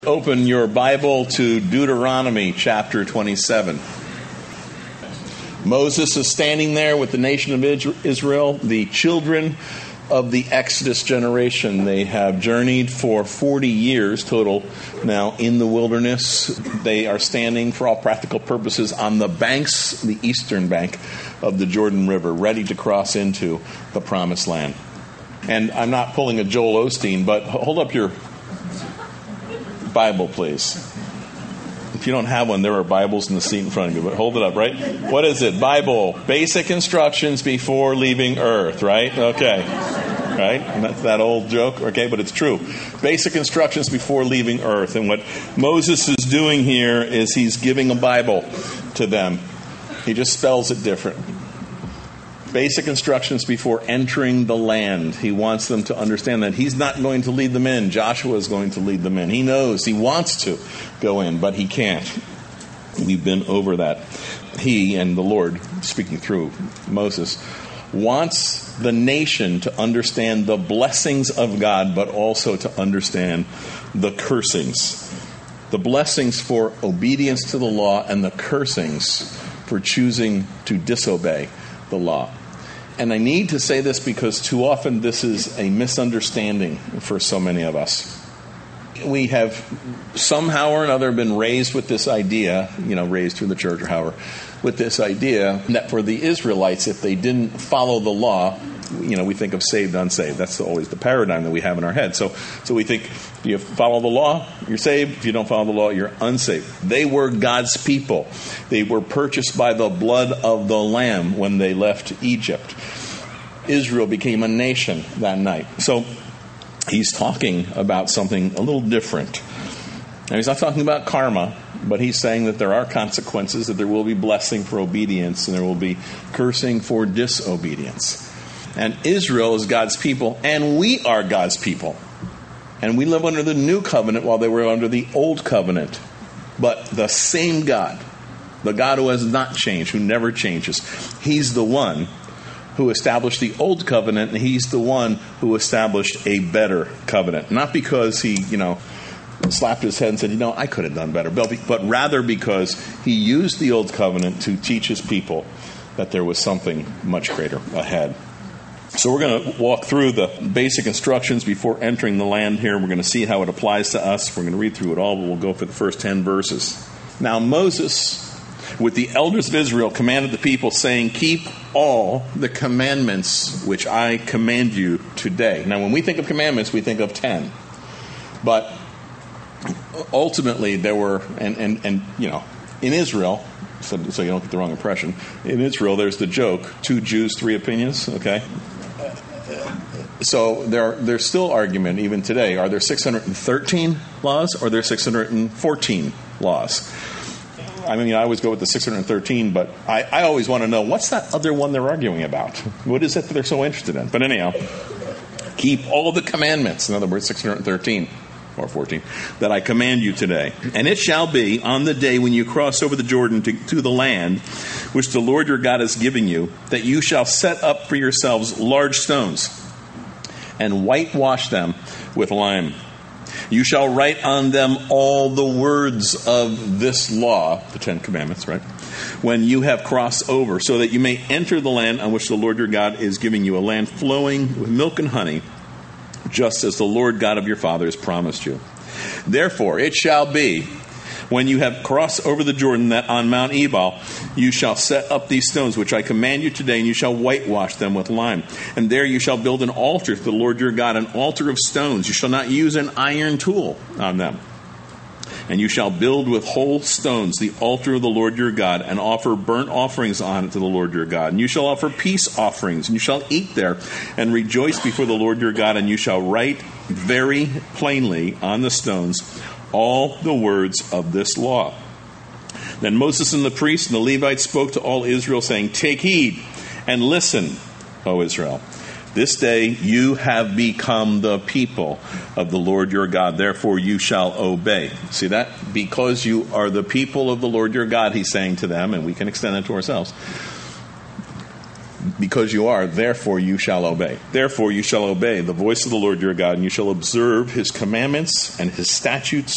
Open your Bible to Deuteronomy chapter 27. Moses is standing there with the nation of Israel, the children of the Exodus generation. They have journeyed for 40 years total now in the wilderness. They are standing for all practical purposes on the banks, the eastern bank of the Jordan River, ready to cross into the Promised Land. And I'm not pulling a Joel Osteen, but hold up your Bible, please. If you don't have one, there are Bibles in the seat in front of you, but hold it up, right? What is it? Bible. Basic instructions before leaving earth, right? Okay. Right? And that's that old joke, okay? But it's true. Basic instructions before leaving earth. And what Moses is doing here is he's giving a Bible to them. He just spells it different. Basic instructions before entering the land. He wants them to understand that he's not going to lead them in. Joshua is going to lead them in. He knows, he wants to go in, but he can't. We've been over that. He and the Lord, speaking through Moses, wants the nation to understand the blessings of God, but also to understand the cursings. The blessings for obedience to the law and the cursings for choosing to disobey the law. And I need to say this because too often this is a misunderstanding for so many of us. We have somehow or another been raised with this idea, raised through the church or however, with this idea that for the Israelites, if they didn't follow the law, we think of saved, unsaved. That's always the paradigm that we have in our head. So we think if you follow the law, you're saved. If you don't follow the law, you're unsaved. They were God's people. They were purchased by the blood of the Lamb when they left Egypt. Israel became a nation that night. So he's talking about something a little different. Now, he's not talking about karma, but he's saying that there are consequences, that there will be blessing for obedience, and there will be cursing for disobedience. And Israel is God's people, and we are God's people. And we live under the new covenant while they were under the old covenant. But the same God, the God who has not changed, who never changes, he's the one who established the old covenant, and he's the one who established a better covenant. Not because he, slapped his head and said, I could have done better, but rather because he used the old covenant to teach his people that there was something much greater ahead. So we're going to walk through the basic instructions before entering the land here. We're going to see how it applies to us. We're going to read through it all, but we'll go for the first 10 verses. Now Moses, with the elders of Israel, commanded the people, saying, keep all the commandments which I command you today. Now when we think of commandments, we think of 10. But ultimately there were, in Israel, so you don't get the wrong impression, in Israel there's the joke, 2 Jews, 3 opinions, okay? So there's still argument even today. Are there 613 laws or are there 614 laws? I always go with the 613, but I always want to know, what's that other one they're arguing about? What is it that they're so interested in? But anyhow, keep all the commandments, in other words, 613 or 14, that I command you today. And it shall be on the day when you cross over the Jordan to the land which the Lord your God is giving you, that you shall set up for yourselves large stones and whitewash them with lime. You shall write on them all the words of this law, the 10 commandments, right? When you have crossed over, so that you may enter the land on which the Lord your God is giving you, a land flowing with milk and honey, just as the Lord God of your fathers promised you. Therefore, it shall be, when you have crossed over the Jordan, that on Mount Ebal you shall set up these stones, which I command you today, and you shall whitewash them with lime. And there you shall build an altar to the Lord your God, an altar of stones. You shall not use an iron tool on them. And you shall build with whole stones the altar of the Lord your God, and offer burnt offerings on it to the Lord your God. And you shall offer peace offerings, and you shall eat there, and rejoice before the Lord your God. And you shall write very plainly on the stones all the words of this law. Then Moses and the priests and the Levites spoke to all Israel, saying, take heed and listen, O Israel. This day you have become the people of the Lord your God. Therefore you shall obey. See that? Because you are the people of the Lord your God, he's saying to them, and we can extend it to ourselves. Because you are, therefore you shall obey. Therefore you shall obey the voice of the Lord your God, and you shall observe his commandments and his statutes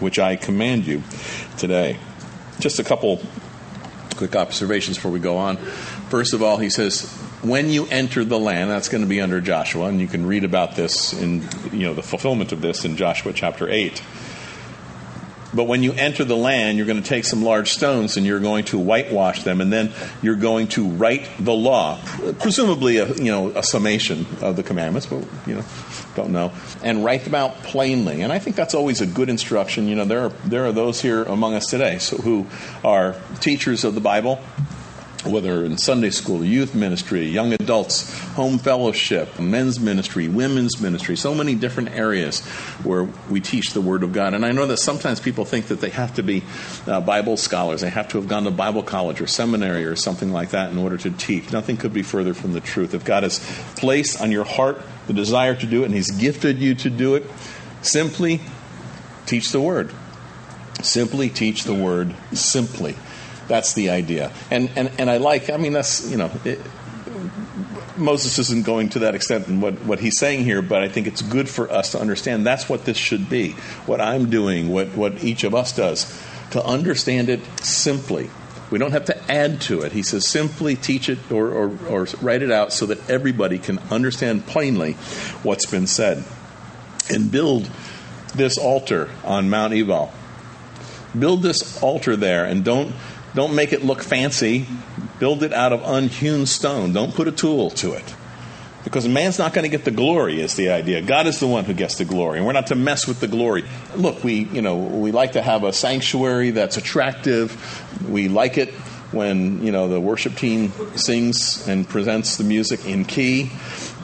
which I command you today. Just a couple quick observations before we go on. First of all, he says, when you enter the land, that's going to be under Joshua, and you can read about this in, the fulfillment of this in Joshua chapter 8. But when you enter the land, you're going to take some large stones and you're going to whitewash them, and then you're going to write the law, presumably a summation of the commandments, but don't know, and write them out plainly. And I think that's always a good instruction. There are those here among us today who are teachers of the Bible, whether in Sunday school, youth ministry, young adults, home fellowship, men's ministry, women's ministry, so many different areas where we teach the Word of God. And I know that sometimes people think that they have to be Bible scholars. They have to have gone to Bible college or seminary or something like that in order to teach. Nothing could be further from the truth. If God has placed on your heart the desire to do it and He's gifted you to do it, simply teach the Word. Simply teach the Word simply. That's the idea. And that's, Moses isn't going to that extent in what he's saying here, but I think it's good for us to understand that's what this should be, what I'm doing, what each of us does, to understand it simply. We don't have to add to it. He says simply teach it or write it out so that everybody can understand plainly what's been said. And build this altar on Mount Ebal. Build this altar there, and don't make it look fancy. Build it out of unhewn stone. Don't put a tool to it. Because man's not going to get the glory, is the idea. God is the one who gets the glory, and we're not to mess with the glory. Look, we like to have a sanctuary that's attractive. We like it when, the worship team sings and presents the music in key.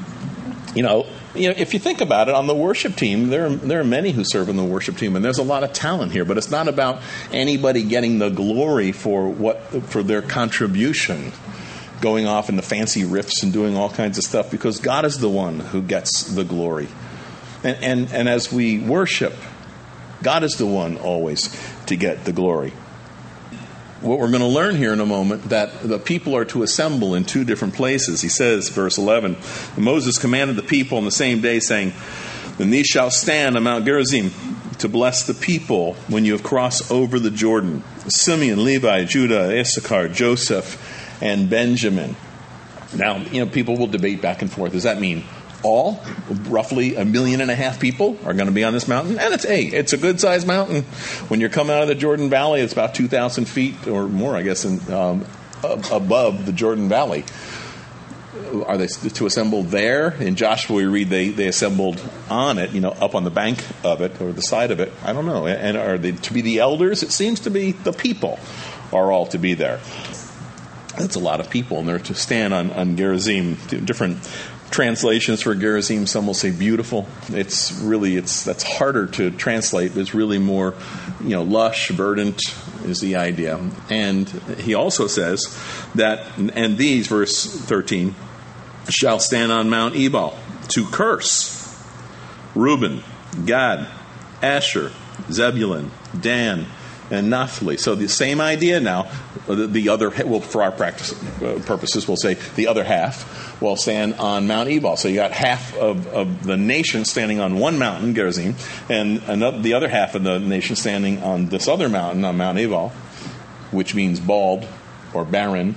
If you think about it, on the worship team, there are many who serve in the worship team, and there's a lot of talent here. But it's not about anybody getting the glory for their contribution, going off in the fancy riffs and doing all kinds of stuff, because God is the one who gets the glory. And as we worship, God is the one always to get the glory. What we're going to learn here in a moment, that the people are to assemble in two different places. He says, verse 11, Moses commanded the people on the same day, saying, then these shall stand on Mount Gerizim to bless the people when you have crossed over the Jordan. Simeon, Levi, Judah, Issachar, Joseph, and Benjamin. Now, people will debate back and forth. Does that mean all, roughly 1.5 million people are going to be on this mountain? And it's a good-sized mountain. When you're coming out of the Jordan Valley, it's about 2,000 feet or more, I guess, above the Jordan Valley. Are they to assemble there? In Joshua, we read they assembled on it, up on the bank of it or the side of it. I don't know. And are they to be the elders? It seems to be the people are all to be there. That's a lot of people, and they're to stand on Gerizim. Different translations for Gerizim. Some will say beautiful. That's harder to translate. It's really more, lush, verdant is the idea. And he also says that, and these, verse 13, shall stand on Mount Ebal to curse Reuben, Gad, Asher, Zebulun, Dan, and Naphtali. So the same idea now. The other, for our purposes, we'll say the other half will stand on Mount Ebal. So you got half of the nation standing on one mountain, Gerizim, and the other half of the nation standing on this other mountain, on Mount Ebal, which means bald or barren,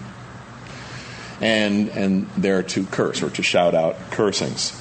and they're to curse or to shout out cursings.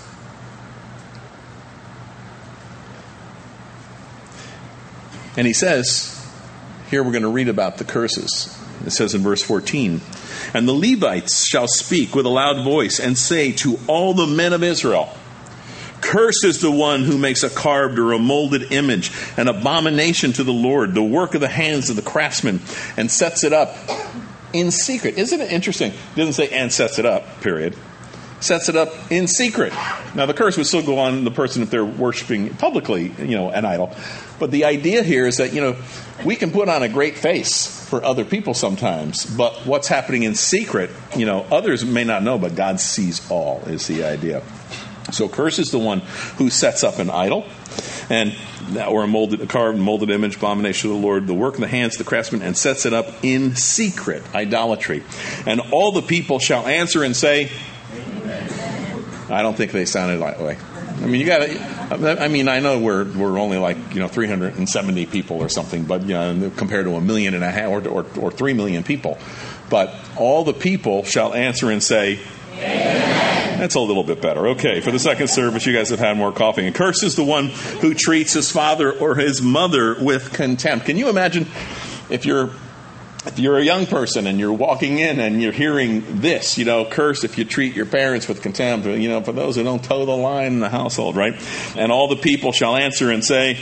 And he says, here we're going to read about the curses. It says in verse 14, and the Levites shall speak with a loud voice and say to all the men of Israel, cursed is the one who makes a carved or a molded image, an abomination to the Lord, the work of the hands of the craftsman, and sets it up in secret. Isn't it interesting? It doesn't say and sets it up, period. Sets it up in secret. Now, the curse would still go on the person if they're worshiping publicly, an idol. But the idea here is that, we can put on a great face for other people sometimes, but what's happening in secret, others may not know, but God sees all, is the idea. So curse is the one who sets up an idol, or a carved, molded image, abomination of the Lord, the work of the hands of the craftsman, and sets it up in secret, idolatry. And all the people shall answer and say, I don't think they sounded that way. I mean, I know we're only like 370 people or something, but compared to 1.5 million or 3 million people, but all the people shall answer and say, Amen. That's a little bit better. Okay, for the second service, you guys have had more coffee. And cursed is the one who treats his father or his mother with contempt. Can you imagine if you're a young person and you're walking in and you're hearing this, cursed if you treat your parents with contempt, for those who don't toe the line in the household, right? And all the people shall answer and say,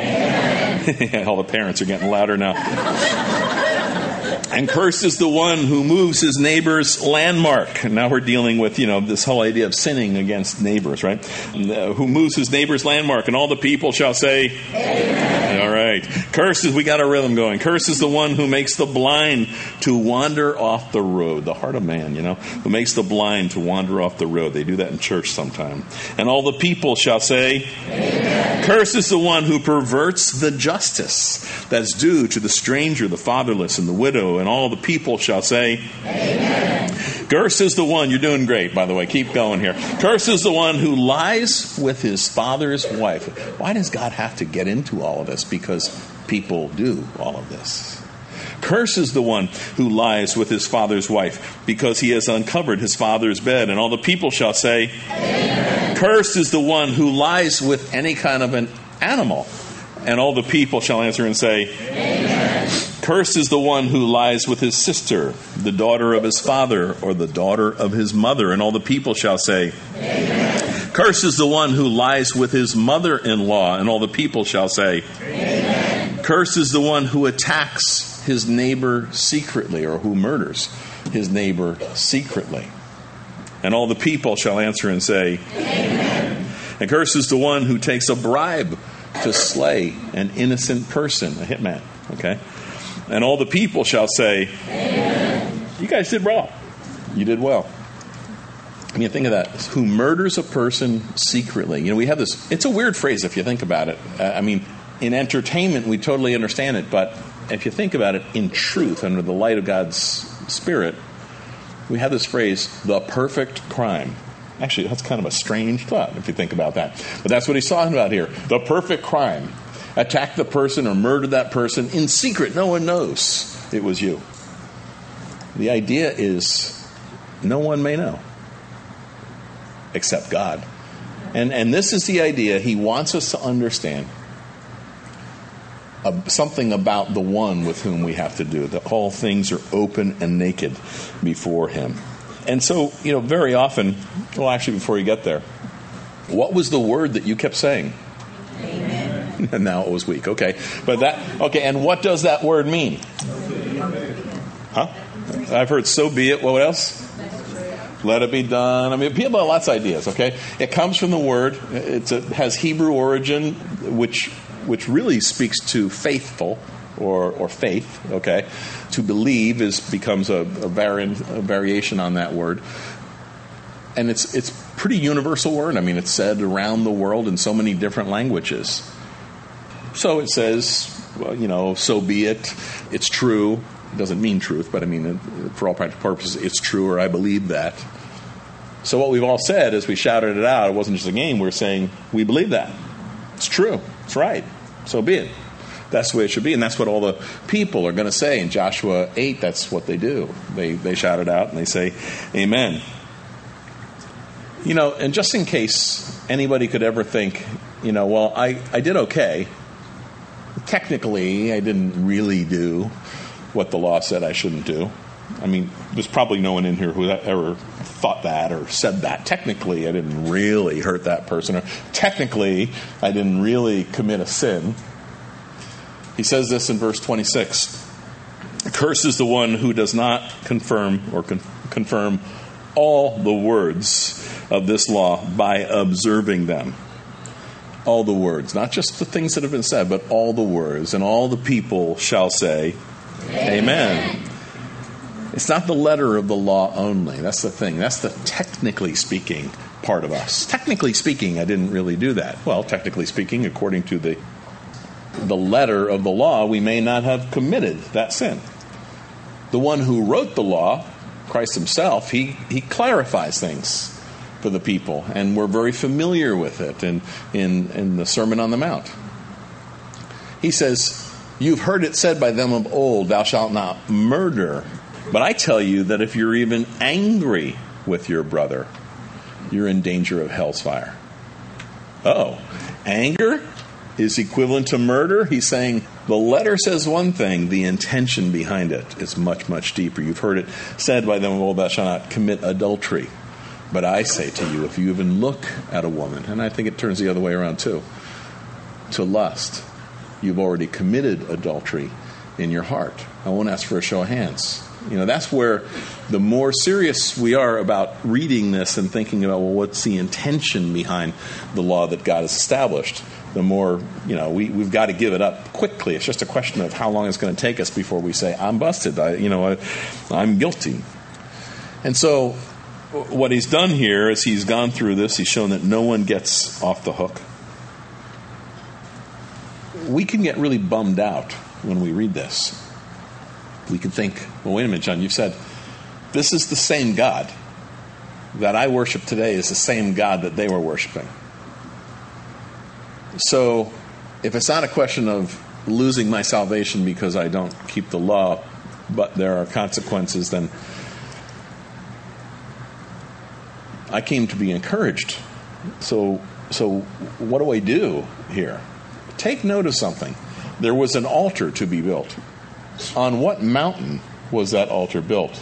Amen. All the parents are getting louder now. And cursed is the one who moves his neighbor's landmark. And now we're dealing with, this whole idea of sinning against neighbors, right? Who moves his neighbor's landmark. And all the people shall say, Amen. All right. Cursed is, we got a rhythm going. Cursed is the one who makes the blind to wander off the road. The heart of man, who makes the blind to wander off the road. They do that in church sometime. And all the people shall say, Amen. Cursed is the one who perverts the justice that's due to the stranger, the fatherless, and the widow. And all the people shall say, Amen. Cursed is the one, you're doing great, by the way, keep going here. Cursed is the one who lies with his father's wife. Why does God have to get into all of this? Because people do all of this. Cursed is the one who lies with his father's wife, because he has uncovered his father's bed. And all the people shall say, Amen. Cursed is the one who lies with any kind of an animal. And all the people shall answer and say, Amen. Cursed is the one who lies with his sister, the daughter of his father, or the daughter of his mother. And all the people shall say, Amen. Cursed is the one who lies with his mother-in-law. And all the people shall say, Amen. Cursed is the one who attacks his neighbor secretly, or who murders his neighbor secretly. And all the people shall answer and say, Amen. And cursed is the one who takes a bribe to slay an innocent person, a hitman. Okay? And all the people shall say, Amen. You guys did well. You did well. I mean, think of that. Who murders a person secretly. We have this, it's a weird phrase if you think about it. In entertainment, we totally understand it. But if you think about it in truth, under the light of God's Spirit, we have this phrase, the perfect crime. Actually, that's kind of a strange thought if you think about that. But that's what he's talking about here. The perfect crime. Attack the person or murder that person in secret. No one knows it was you. The idea is no one may know except God. And this is the idea. He wants us to understand something about the one with whom we have to do. That all things are open and naked before him. And so, very often, well, actually, before you get there, what was the word that you kept saying? Amen. And now it was weak. Okay. And what does that word mean? Huh? I've heard so be it. What else? Let it be done. People have lots of ideas, okay? It comes from the word. It has Hebrew origin, which really speaks to faithful or faith, okay? To believe becomes a variation on that word. And it's pretty universal word. It's said around the world in so many different languages. So it says, so be it. It's true. It doesn't mean truth, but for all practical purposes, it's true, or I believe that. So what we've all said as we shouted it out, it wasn't just a game. We're saying, we believe that. It's true. It's right. So be it. That's the way it should be. And that's what all the people are going to say in Joshua 8. That's what they do. They shout it out and they say, Amen. And just in case anybody could ever think, well, I did okay. Technically, I didn't really do what the law said I shouldn't do. There's probably no one in here who ever thought that or said that. Technically, I didn't really hurt that person. Or technically, I didn't really commit a sin. He says this in verse 26. Cursed is the one who does not confirm all the words of this law by observing them. All the words, not just the things that have been said, but all the words. And all the people shall say, Amen. It's not the letter of the law only. That's the thing. That's the technically speaking part of us. Technically speaking, I didn't really do that. Well, technically speaking, according to the letter of the law, we may not have committed that sin. The one who wrote the law, Christ himself, he clarifies things. for the people, and we're very familiar with it in the Sermon on the Mount. He says, "You've heard it said by them of old, thou shalt not murder. But I tell you that if you're even angry with your brother, you're in danger of hell's fire." Oh, anger is equivalent to murder? He's saying the letter says one thing, the intention behind it is much, much deeper. You've heard it said by them of old, thou shalt not commit adultery. But I say to you, if you even look at a woman, and I think it turns the other way around too, to lust, you've already committed adultery in your heart. I won't ask for a show of hands. That's where the more serious we are about reading this and thinking about, well, what's the intention behind the law that God has established, the more, we've got to give it up quickly. It's just a question of how long it's going to take us before we say, I'm busted, I'm guilty. And so what he's done here is he's gone through this. He's shown that no one gets off the hook. We can get really bummed out when we read this. We can think, well, wait a minute, John, you've said this is the same God that I worship today is the same God that they were worshiping. So if it's not a question of losing my salvation because I don't keep the law, but there are consequences, then I came to be encouraged. So what do I do here? Take note of something. There was an altar to be built. On what mountain was that altar built?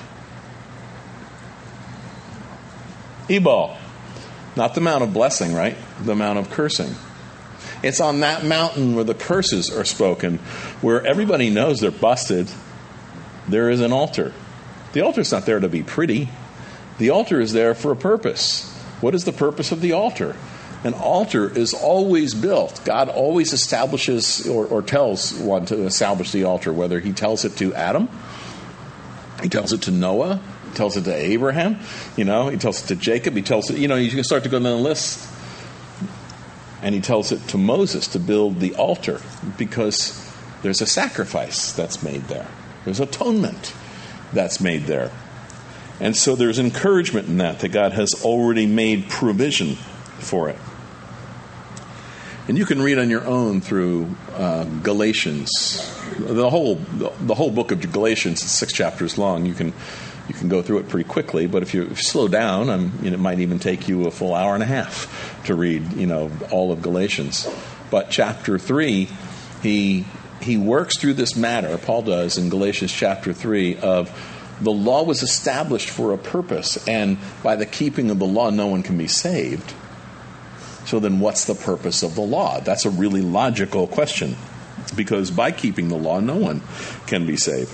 Ebal. Not the Mount of Blessing, right? The Mount of Cursing. It's on that mountain where the curses are spoken, where everybody knows they're busted. There is an altar. The altar's not there to be pretty. The altar is there for a purpose. What is the purpose of the altar? An altar is always built. God always establishes or tells one to establish the altar, whether he tells it to Adam, he tells it to Noah, he tells it to Abraham, he tells it to Jacob, he tells it, you can start to go down the list. And he tells it to Moses to build the altar because there's a sacrifice that's made there. There's atonement that's made there. And so there's encouragement in that God has already made provision for it. And you can read on your own through Galatians. The whole book of Galatians is 6 chapters long. You can go through it pretty quickly, but if you slow down, it might even take you a full hour and a half to read, all of Galatians. But chapter 3, he works through this matter, Paul does in Galatians chapter 3, of the law was established for a purpose, and by the keeping of the law, no one can be saved. So then what's the purpose of the law? That's a really logical question, because by keeping the law, no one can be saved.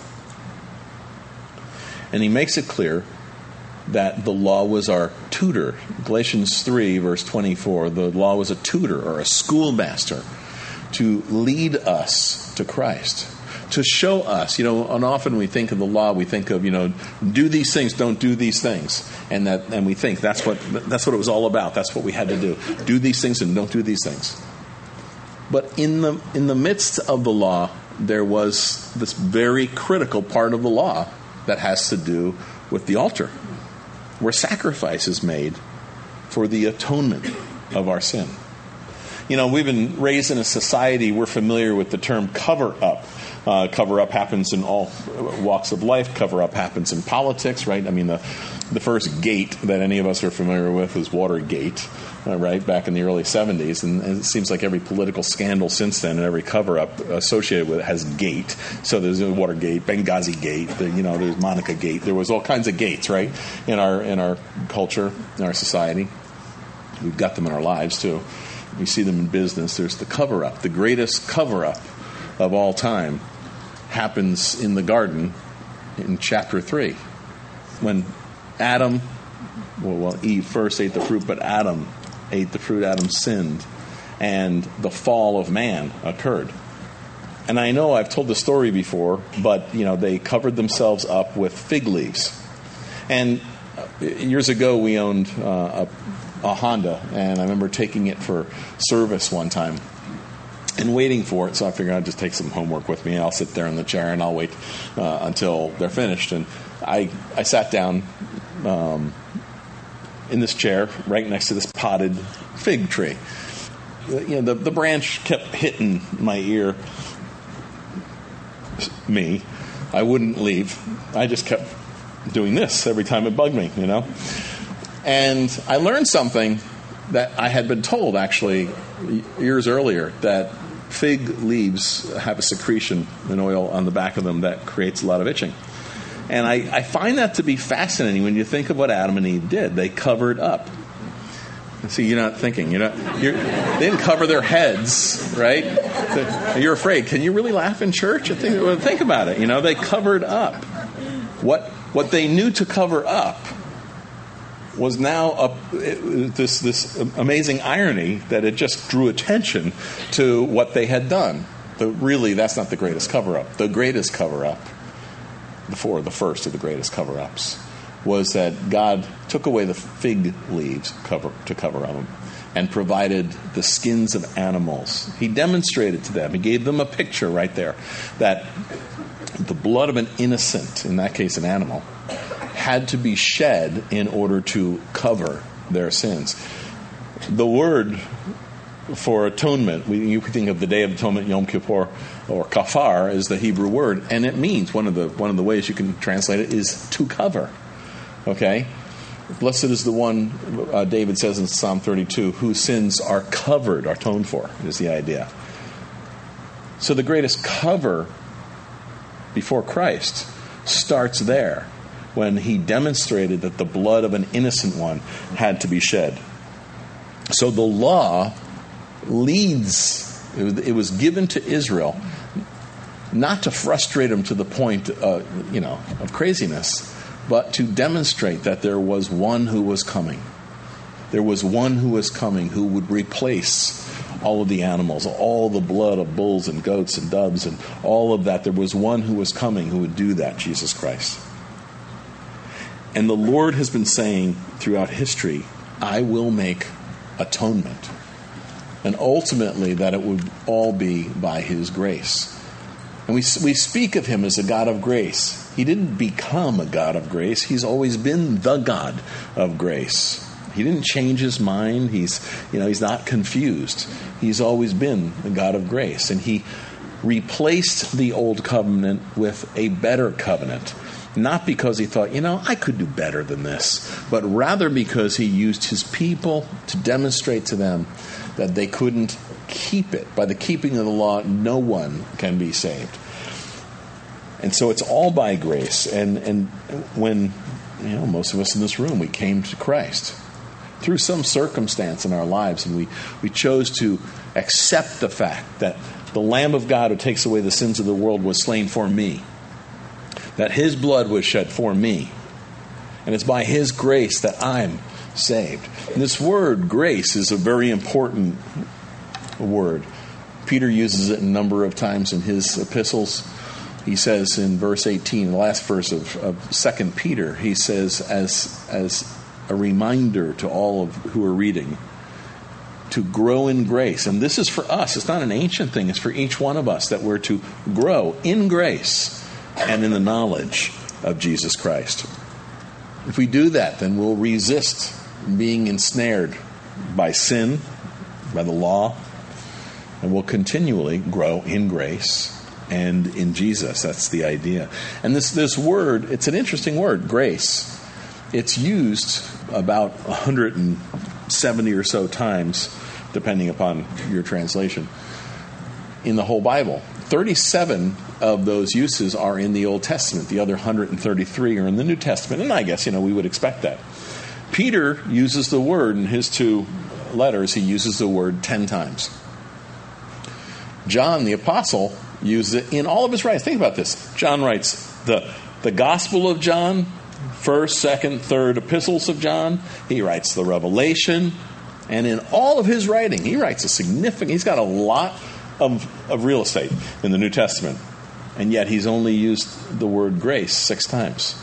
And he makes it clear that the law was our tutor. Galatians 3, verse 24, the law was a tutor or a schoolmaster to lead us to Christ, to show us, and often we think of the law, we think of, do these things, don't do these things. And we think that's what it was all about. That's what we had to do. Do these things and don't do these things. But in the midst of the law, there was this very critical part of the law that has to do with the altar, where sacrifice is made for the atonement of our sin. We've been raised in a society, we're familiar with the term cover-up. Cover-up happens in all walks of life. Cover-up happens in politics, right? The first gate that any of us are familiar with is Watergate, right, back in the early 70s. And it seems like every political scandal since then and every cover-up associated with it has gate. So there's Watergate, Benghazi Gate, there's Monica Gate. There was all kinds of gates, right, in our culture, in our society. We've got them in our lives, too. We see them in business. There's the cover-up. The greatest cover-up of all time happens in the garden in chapter 3. When Eve first ate the fruit, but Adam ate the fruit, Adam sinned, and the fall of man occurred. And I know I've told the story before, but, they covered themselves up with fig leaves. And years ago, we owned a Honda, and I remember taking it for service one time and waiting for it. So I figured I'd just take some homework with me, and I'll sit there in the chair and I'll wait until they're finished. And I sat down in this chair right next to this potted fig tree. The branch kept hitting my ear. I wouldn't leave. I just kept doing this every time it bugged me, And I learned something that I had been told, actually, years earlier, that fig leaves have a secretion, an oil on the back of them that creates a lot of itching. And I find that to be fascinating when you think of what Adam and Eve did. They covered up. See, you're not thinking. They didn't cover their heads, right? You're afraid. Can you really laugh in church? Think about it. They covered up. What they knew to cover up was now this amazing irony that it just drew attention to what they had done. But really, that's not the greatest cover-up. The greatest cover-up, the first of the greatest cover-ups, was that God took away the fig leaves to cover them and provided the skins of animals. He demonstrated to them, he gave them a picture right there, that the blood of an innocent, in that case an animal, had to be shed in order to cover their sins. The word for atonement, you think of the Day of Atonement, Yom Kippur, or kafar, is the Hebrew word, and it means, one of the ways you can translate it is to cover. Okay? Blessed is the one, David says in Psalm 32, whose sins are covered, are atoned for, is the idea. So the greatest cover before Christ starts there, when he demonstrated that the blood of an innocent one had to be shed. So the law leads, it was given to Israel, not to frustrate them to the point of craziness, but to demonstrate that there was one who was coming. There was one who was coming who would replace all of the animals, all the blood of bulls and goats and doves and all of that. There was one who was coming who would do that, Jesus Christ. And the Lord has been saying throughout history, I will make atonement. And ultimately that it would all be by his grace. And we speak of him as a God of grace. He didn't become a God of grace. He's always been the God of grace. He didn't change his mind. He's not confused. He's always been the God of grace. And he replaced the old covenant with a better covenant. Not because he thought, I could do better than this, but rather because he used his people to demonstrate to them that they couldn't keep it. By the keeping of the law, no one can be saved. And so it's all by grace. And when, most of us in this room, we came to Christ through some circumstance in our lives, and we chose to accept the fact that the Lamb of God who takes away the sins of the world was slain for me, that his blood was shed for me, and it's by his grace that I'm saved. And this word, grace, is a very important word. Peter uses it a number of times in his epistles. He says in verse 18, the last verse of 2 Peter, he says, as a reminder to all of who are reading, to grow in grace. And this is for us. It's not an ancient thing. It's for each one of us, that we're to grow in grace and in the knowledge of Jesus Christ. If we do that, then we'll resist being ensnared by sin, by the law, and we'll continually grow in grace and in Jesus. That's the idea. And this word, it's an interesting word, grace. It's used about 170 or so times, depending upon your translation, in the whole Bible. 37 of those uses are in the Old Testament. The other 133 are in the New Testament. And I guess, we would expect that. Peter uses the word in his 2 letters. He uses the word 10 times. John, the apostle, uses it in all of his writings. Think about this. John writes the Gospel of John, 1st, 2nd, 3rd epistles of John. He writes the Revelation. And in all of his writing, he's got a lot of real estate in the New Testament. And yet he's only used the word grace 6 times.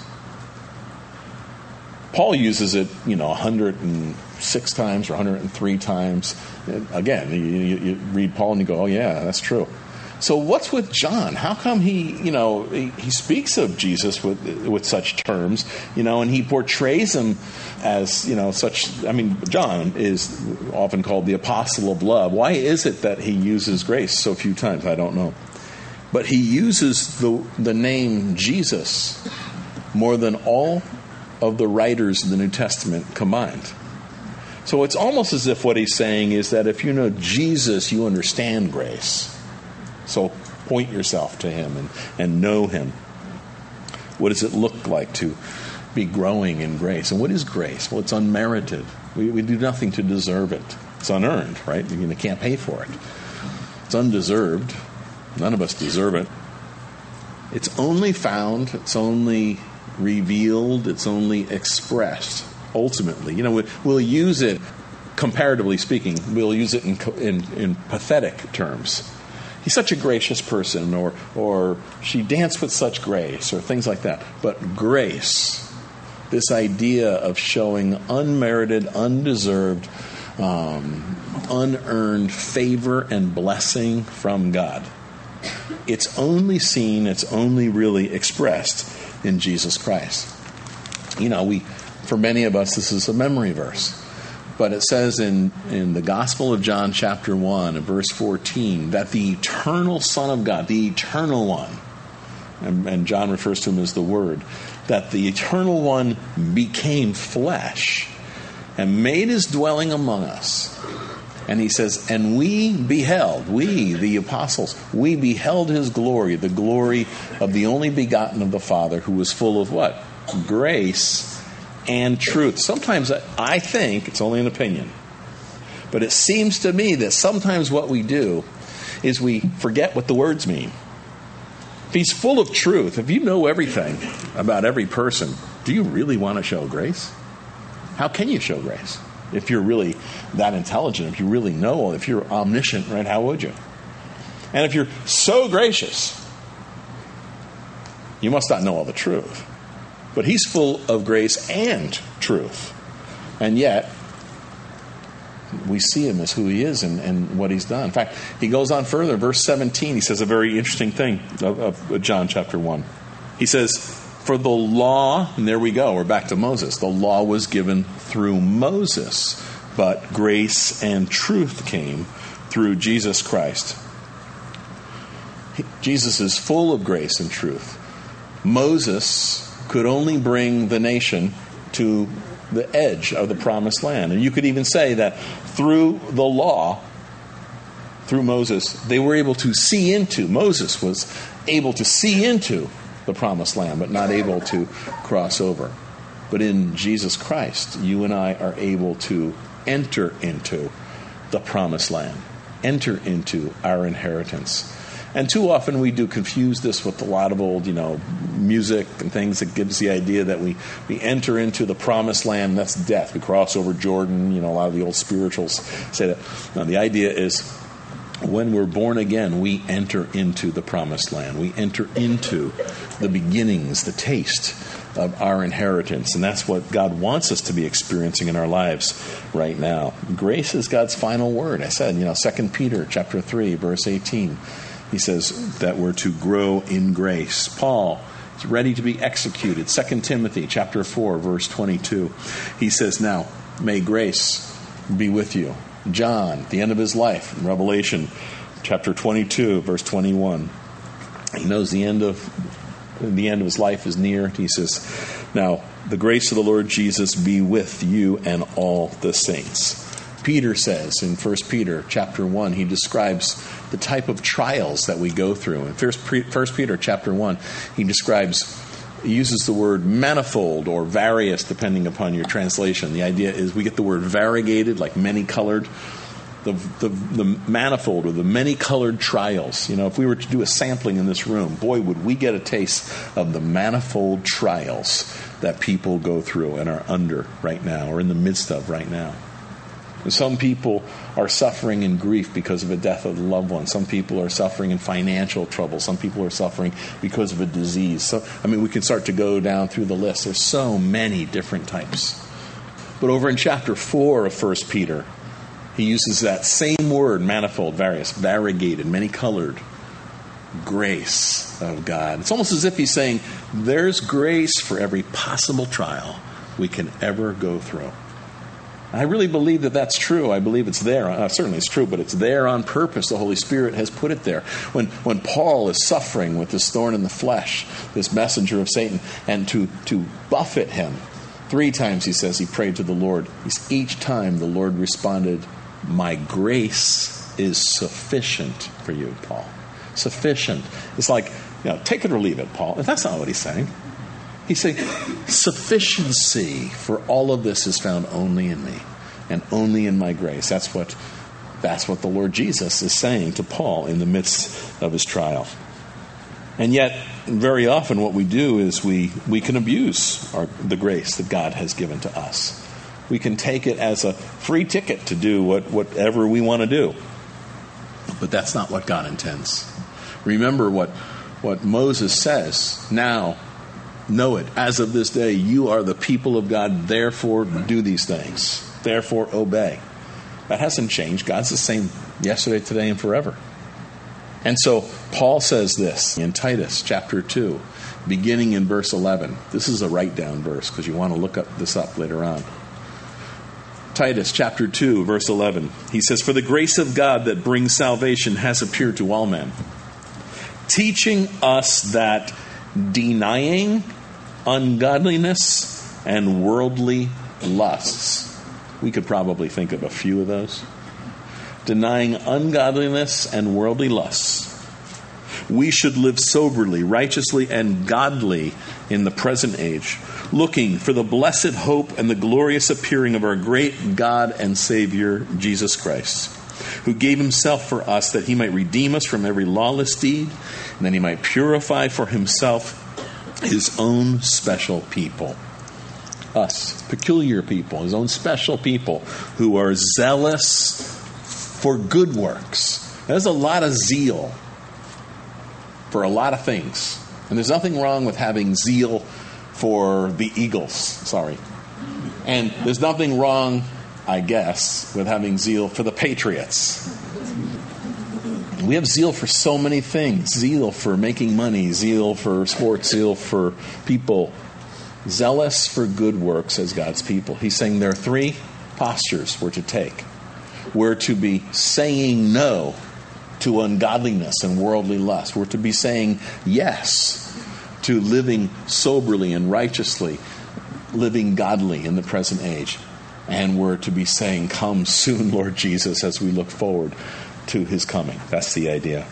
Paul uses it, 106 times or 103 times. Again, you read Paul and you go, oh yeah, that's true. So what's with John? How come he speaks of Jesus with such terms, and he portrays him as, such. I mean, John is often called the apostle of love. Why is it that he uses grace so few times? I don't know. But he uses the name Jesus more than all of the writers of the New Testament combined. So it's almost as if what he's saying is that if you know Jesus, you understand grace. So point yourself to him and know him. What does it look like to be growing in grace? And what is grace? Well, it's unmerited. We do nothing to deserve it. It's unearned, right? You can't pay for it. It's undeserved. None of us deserve it. It's only found, it's only revealed, it's only expressed. Ultimately, we'll use it, comparatively speaking, we'll use it in pathetic terms. He's such a gracious person, or she danced with such grace, or things like that. But grace, this idea of showing unmerited, undeserved, unearned favor and blessing from God. It's only seen, it's only really expressed in Jesus Christ. For many of us, this is a memory verse. But it says in the Gospel of John chapter 1 and verse 14 that the eternal Son of God, the eternal one, and John refers to him as the Word, that the eternal one became flesh and made his dwelling among us. And he says, and we, the apostles, we beheld his glory, the glory of the only begotten of the Father, who was full of what? Grace and truth. Sometimes I think, it's only an opinion, but it seems to me that sometimes what we do is we forget what the words mean. If he's full of truth, if you know everything about every person, do you really want to show grace? How can you show grace? If you're really that intelligent, if you really know, if you're omniscient, right, how would you? And if you're so gracious, you must not know all the truth. But he's full of grace and truth. And yet, we see him as who he is and what he's done. In fact, he goes on further. Verse 17, he says a very interesting thing of John chapter 1. He says, for the law, and there we go, we're back to Moses. The law was given through Moses, but grace and truth came through Jesus Christ. Jesus is full of grace and truth. Moses could only bring the nation to the edge of the promised land. And you could even say that through the law, through Moses, they were able to see into, Moses was able to see into the promised land, but not able to cross over. But in Jesus Christ, you and I are able to enter into the promised land, enter into our inheritance. And too often we do confuse this with a lot of old, music and things that gives the idea that we enter into the promised land, that's death. We cross over Jordan, a lot of the old spirituals say that. Now, the idea is when we're born again, we enter into the promised land. We enter into the beginnings, the taste of our inheritance. And that's what God wants us to be experiencing in our lives right now. Grace is God's final word. I said, 2 Peter chapter 3, verse 18. He says that we're to grow in grace. Paul is ready to be executed. 2 Timothy chapter 4, verse 22. He says, now, may grace be with you. John, at the end of his life, in Revelation chapter 22, verse 21. He knows the end of his life is near. He says, now, the grace of the Lord Jesus be with you and all the saints. Peter says in 1 Peter chapter 1, he describes the type of trials that we go through. In 1 Peter chapter 1, he uses the word manifold or various, depending upon your translation. The idea is we get the word variegated, like many-colored. The manifold or the many-colored trials. If we were to do a sampling in this room, boy, would we get a taste of the manifold trials that people go through and are under right now or in the midst of right now. Some people are suffering in grief because of a death of a loved one. Some people are suffering in financial trouble. Some people are suffering because of a disease. We can start to go down through the list. There's so many different types. But over in chapter 4 of 1 Peter, he uses that same word, manifold, various, variegated, many-colored. grace of God. It's almost as if he's saying, there's grace for every possible trial we can ever go through. I really believe that that's true. I believe it's there. Certainly it's true, but it's there on purpose. The Holy Spirit has put it there. When Paul is suffering with this thorn in the flesh, this messenger of Satan, and to buffet him, 3 times he says he prayed to the Lord. Each time the Lord responded, my grace is sufficient for you, Paul. Sufficient. It's like, take it or leave it, Paul. That's not what he's saying. He's saying, sufficiency for all of this is found only in me and only in my grace. That's what the Lord Jesus is saying to Paul in the midst of his trial. And yet, very often what we do is we can abuse the grace that God has given to us. We can take it as a free ticket to do whatever we want to do. But that's not what God intends. Remember what Moses says. Now, know it. As of this day, you are the people of God. Therefore, do these things. Therefore, obey. That hasn't changed. God's the same yesterday, today, and forever. And so, Paul says this in Titus chapter 2, beginning in verse 11. This is a write-down verse because you want to look this up later on. Titus chapter 2, verse 11. He says, for the grace of God that brings salvation has appeared to all men, teaching us that denying ungodliness and worldly lusts. We could probably think of a few of those. Denying ungodliness and worldly lusts. We should live soberly, righteously, and godly in the present age, looking for the blessed hope and the glorious appearing of our great God and Savior, Jesus Christ, who gave himself for us that he might redeem us from every lawless deed, and that he might purify for himself his own special people. Us, peculiar people, his own special people who are zealous for good works. There's a lot of zeal for a lot of things. And there's nothing wrong with having zeal for the Eagles. And there's nothing wrong, I guess, with having zeal for the Patriots. We have zeal for so many things. Zeal for making money, zeal for sports, zeal for people. Zealous for good works as God's people. He's saying there are 3 postures we're to take. We're to be saying no to ungodliness and worldly lust. We're to be saying yes to living soberly and righteously, living godly in the present age. And we're to be saying, come soon, Lord Jesus, as we look forward to his coming. That's the idea.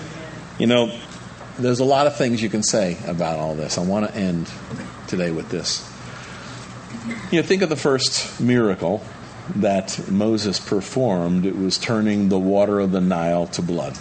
There's a lot of things you can say about all this. I want to end today with this. Think of the first miracle that Moses performed. It was turning the water of the Nile to blood.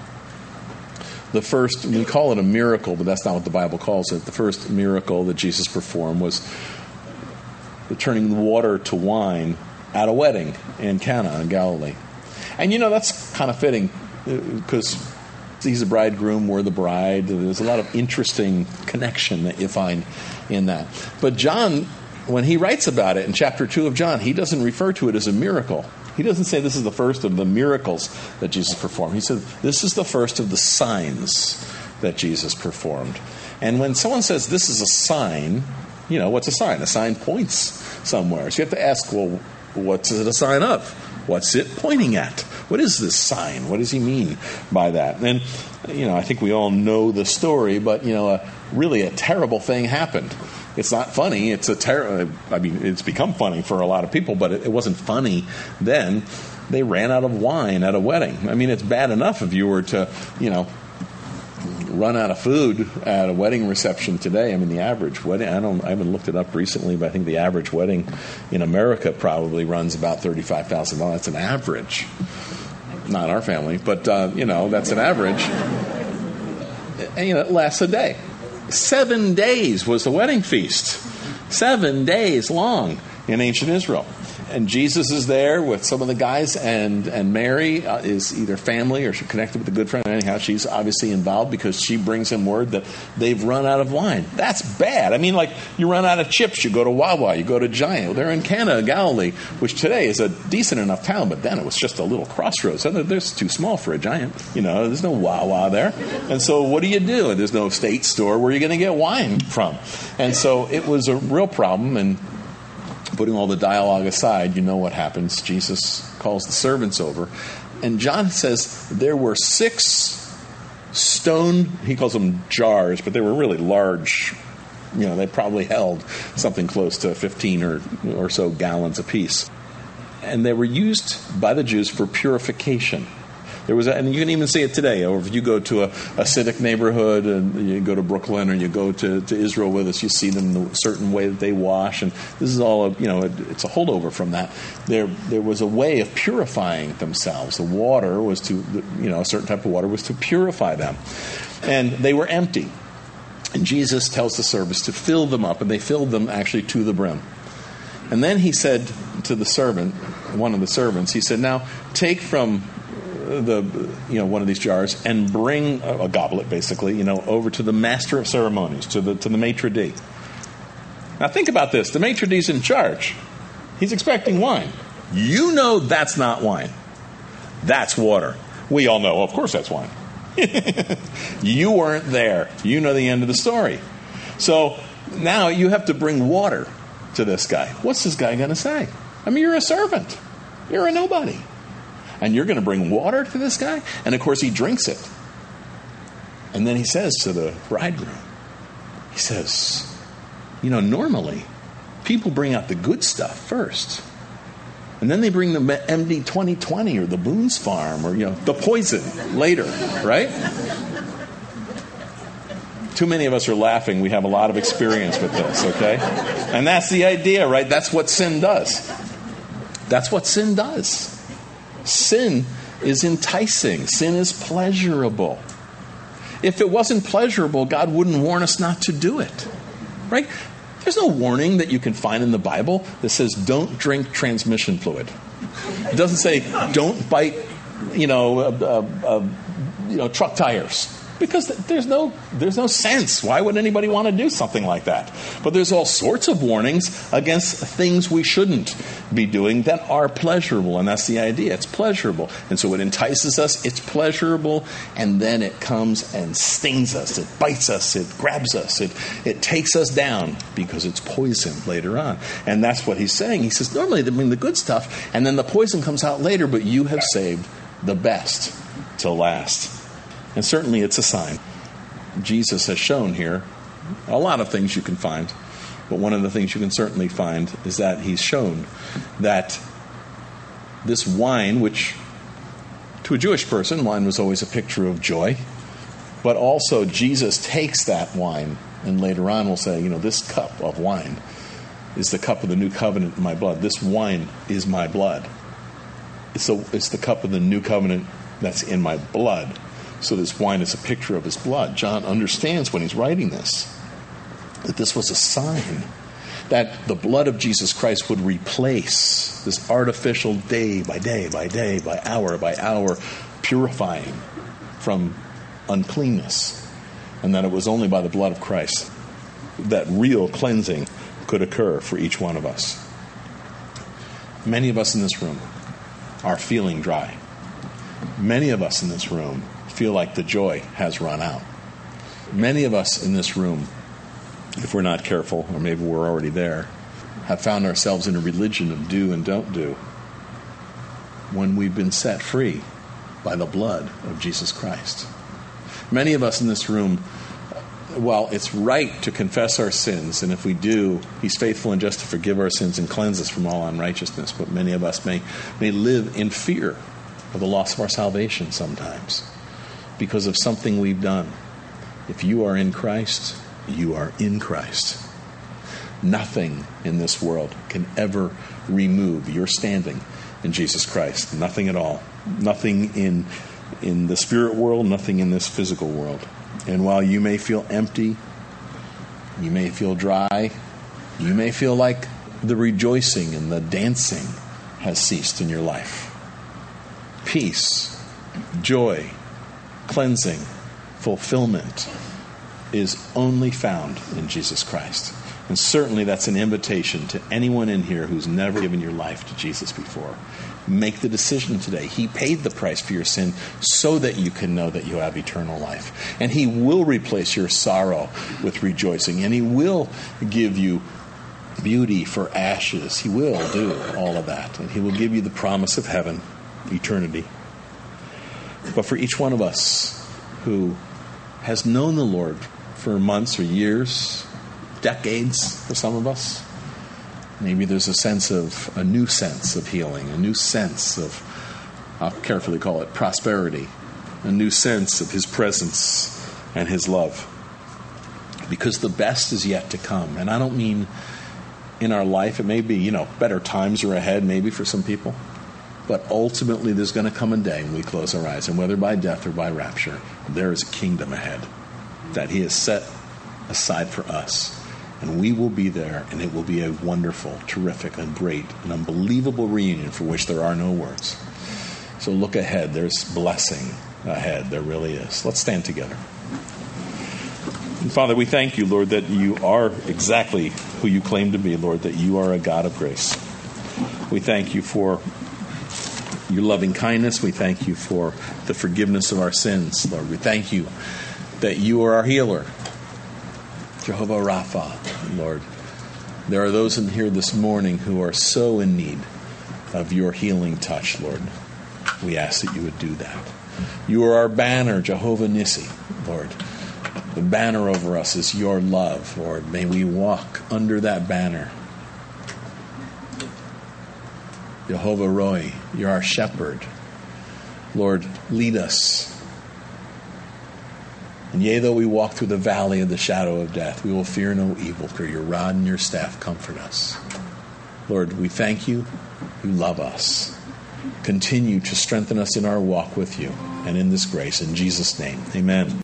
The first, we call it a miracle, but that's not what the Bible calls it. The first miracle that Jesus performed was the turning the water to wine at a wedding in Cana in Galilee. And that's kind of fitting because he's the bridegroom, we're the bride. There's a lot of interesting connection that you find in that. But John, when he writes about it in chapter 2 of John, he doesn't refer to it as a miracle. He doesn't say this is the first of the miracles that Jesus performed. He said this is the first of the signs that Jesus performed. And when someone says this is a sign, what's a sign? A sign points somewhere. So you have to ask, well, what's it a sign of? What's it pointing at? What is this sign? What does he mean by that? And, I think we all know the story, but, really a terrible thing happened. It's not funny. It's it's become funny for a lot of people, but it wasn't funny then. They ran out of wine at a wedding. It's bad enough if you were to, run out of food at a wedding reception today. The average wedding, I haven't looked it up recently, but I think the average wedding in America probably runs about $35,000. That's an average. Not our family, but, that's an average. And, it lasts a day. 7 days was the wedding feast. 7 days long in ancient Israel. And Jesus is there with some of the guys, and Mary is either family or she's connected with a good friend. Anyhow, she's obviously involved because she brings him word that they've run out of wine. That's bad. I mean, like, you run out of chips, you go to Wawa, you go to Giant. They're in Cana, Galilee, which today is a decent enough town, but then it was just a little crossroads. There's too small for a Giant. There's no Wawa there. And so what do? There's no state store. Where are you going to get wine from? And so it was a real problem, and putting all the dialogue aside, you know what happens. Jesus calls the servants over. And John says there were 6 stone, he calls them jars, but they were really large. They probably held something close to 15 or so gallons apiece. And they were used by the Jews for purification. And you can even see it today. Or if you go to a Hasidic neighborhood and you go to Brooklyn or you go to Israel with us, you see them the certain way that they wash. And this is all, it's a holdover from that. There was a way of purifying themselves. The water was to, a certain type of water was to purify them. And they were empty. And Jesus tells the servants to fill them up, and they filled them actually to the brim. And then he said to the servant, one of the servants, he said, now take from one of these jars and bring a goblet, basically, over to the master of ceremonies, to the maitre d'. Now think about this. The maitre d's in charge. He's expecting wine. That's not wine. That's water. We all know, of course, that's wine. You weren't there. You know the end of the story. So now you have to bring water to this guy. What's this guy going to say? I mean, you're a servant. You're a nobody. And you're going to bring water to this guy? And of course he drinks it. And then he says to the bridegroom, he says, normally people bring out the good stuff first. And then they bring the MD 2020 or the Boone's Farm or, the poison later, right? Too many of us are laughing. We have a lot of experience with this, okay? And that's the idea, right? That's what sin does. That's what sin does. Sin is enticing. Sin is pleasurable. If it wasn't pleasurable, God wouldn't warn us not to do it, right? There's no warning that you can find in the Bible that says don't drink transmission fluid. It doesn't say don't bite, truck tires. Because there's no sense. Why would anybody want to do something like that? But there's all sorts of warnings against things we shouldn't be doing that are pleasurable. And that's the idea. It's pleasurable. And so it entices us. It's pleasurable. And then it comes and stings us. It bites us. It grabs us. It takes us down because it's poison later on. And that's what he's saying. He says, normally they bring the good stuff and then the poison comes out later, but you have saved the best to last. And certainly it's a sign. Jesus has shown here a lot of things you can find. But one of the things you can certainly find is that he's shown that this wine, which to a Jewish person, wine was always a picture of joy. But also Jesus takes that wine and later on will say, this cup of wine is the cup of the new covenant in my blood. This wine is my blood. It's the cup of the new covenant that's in my blood. So this wine is a picture of his blood. John understands when he's writing this that this was a sign that the blood of Jesus Christ would replace this artificial day by day by day, by hour, purifying from uncleanness. And that it was only by the blood of Christ that real cleansing could occur for each one of us. Many of us in this room are feeling dry. Many of us in this room feel like the joy has run out. Many of us in this room, if we're not careful, or maybe we're already there, have found ourselves in a religion of do and don't do when we've been set free by the blood of Jesus Christ. Many of us in this room, while it's right to confess our sins, and if we do, he's faithful and just to forgive our sins and cleanse us from all unrighteousness, but many of us may live in fear of the loss of our salvation sometimes because of something we've done. If you are in Christ, you are in Christ. Nothing in this world can ever remove your standing in Jesus Christ. Nothing at all. Nothing in the spirit world, nothing in this physical world. And while you may feel empty, you may feel dry, you may feel like the rejoicing and the dancing has ceased in your life. Peace, joy, cleansing, fulfillment is only found in Jesus Christ. And certainly that's an invitation to anyone in here who's never given your life to Jesus before. Make the decision today. He paid the price for your sin so that you can know that you have eternal life. And He will replace your sorrow with rejoicing. And He will give you beauty for ashes. He will do all of that. And He will give you the promise of heaven, eternity. But for each one of us who has known the Lord for months or years, decades for some of us, maybe there's a new sense of healing, a new sense of, I'll carefully call it prosperity, a new sense of His presence and His love. Because the best is yet to come. And I don't mean in our life, it may be, better times are ahead maybe for some people. But ultimately there's going to come a day when we close our eyes, and whether by death or by rapture, there is a kingdom ahead that He has set aside for us. And we will be there, and it will be a wonderful, terrific, and great, and unbelievable reunion for which there are no words. So look ahead. There's blessing ahead. There really is. Let's stand together. And Father, we thank You, Lord, that You are exactly who You claim to be, Lord, that You are a God of grace. We thank You for Your loving kindness. We thank You for the forgiveness of our sins, Lord. We thank You that You are our healer, Jehovah Rapha, Lord. There are those in here this morning who are so in need of Your healing touch, Lord. We ask that You would do that. You are our banner, Jehovah Nissi, Lord. The banner over us is Your love, Lord. May we walk under that banner. Jehovah Roi, You're our shepherd. Lord, lead us. And yea, though we walk through the valley of the shadow of death, we will fear no evil, for Your rod and Your staff comfort us. Lord, we thank You. You love us. Continue to strengthen us in our walk with You and in this grace. In Jesus' name, amen.